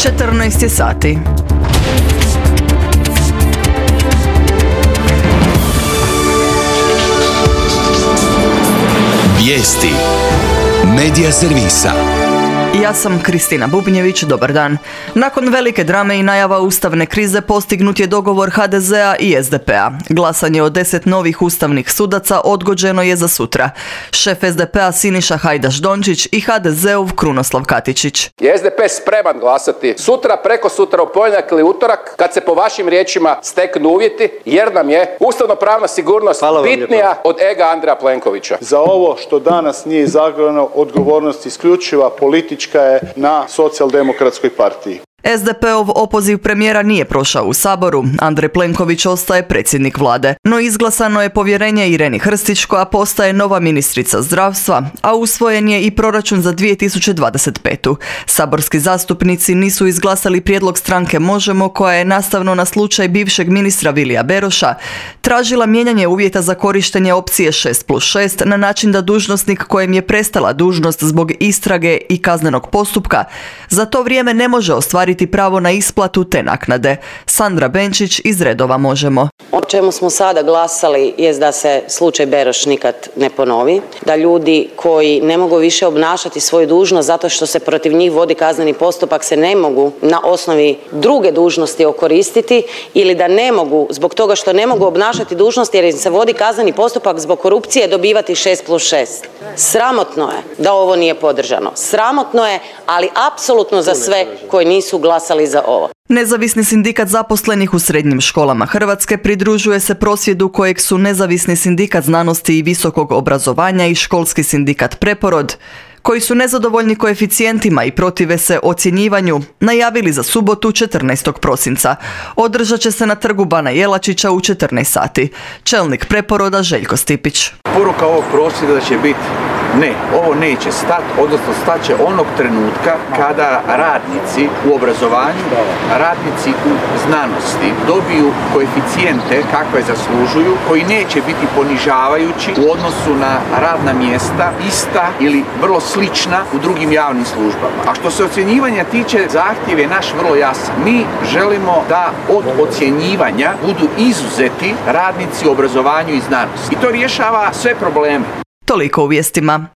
14 je sati. Vijesti Medija servisa. Ja sam Kristina Bubnjević, dobar dan. Nakon velike drame i najava ustavne krize postignut je dogovor HDZ-a i SDP-a. Glasanje o 10 novih ustavnih sudaca odgođeno je za sutra. Šef SDP-a Siniša Hajdaš Dončić i HDZ-ov Krunoslav Katičić. Je SDP spreman glasati sutra, preko sutra, u ponedjeljak ili utorak, kad se po vašim riječima steknu uvjeti, jer nam je ustavno-pravna sigurnost bitnija od ega Andreja Plenkovića. Za ovo što danas nije izagrano, odgovornost isključiva politička je na Socijaldemokratskoj partiji. SDP-ov opoziv premijera nije prošao u Saboru, Andrej Plenković ostaje predsjednik vlade. No izglasano je povjerenje Ireni Hrstić koja postaje nova ministrica zdravstva, a usvojen je i proračun za 2025. Saborski zastupnici nisu izglasali prijedlog stranke Možemo, koja je nastavno na slučaj bivšeg ministra Vilija Beroša tražila mijenjanje uvjeta za korištenje opcije 6+6 na način da dužnosnik kojem je prestala dužnost zbog istrage i kaznenog postupka za to vrijeme ne može ostvariti pravo na isplatu te naknade. Sandra Benčić iz redova Možemo. O čemu smo sada glasali jest da se slučaj Beroš nikad ne ponovi, da ljudi koji ne mogu više obnašati svoju dužnost zato što se protiv njih vodi kazneni postupak se ne mogu na osnovi druge dužnosti okoristiti ili da ne mogu zbog toga što ne mogu obnašati dužnost jer im se vodi kazneni postupak zbog korupcije dobivati 6+6. Sramotno je da ovo nije podržano. Sramotno je, ali apsolutno za sve koji nisu glasali za ovo. Nezavisni sindikat zaposlenih u srednjim školama Hrvatske pridružuje se prosvjedu kojeg su Nezavisni sindikat znanosti i visokog obrazovanja i školski sindikat Preporod, koji su nezadovoljni koeficijentima i protive se ocjenjivanju, najavili za subotu 14. prosinca. Održat će se na trgu Bana Jelačića u 14 sati. Čelnik Preporoda Željko Stipić. Poruka ovog prosvjeda će biti ne, ovo neće stati, odnosno stat će onog trenutka kada radnici u obrazovanju, radnici u znanosti dobiju koeficijente kakve zaslužuju, koji neće biti ponižavajući u odnosu na radna mjesta, ista ili vrlo slična u drugim javnim službama. A što se ocjenjivanja tiče, zahtjev je naš vrlo jasan. Mi želimo da od ocjenjivanja budu izuzeti radnici u obrazovanju i znanosti. I to rješava sve probleme. Toliko u vijestima.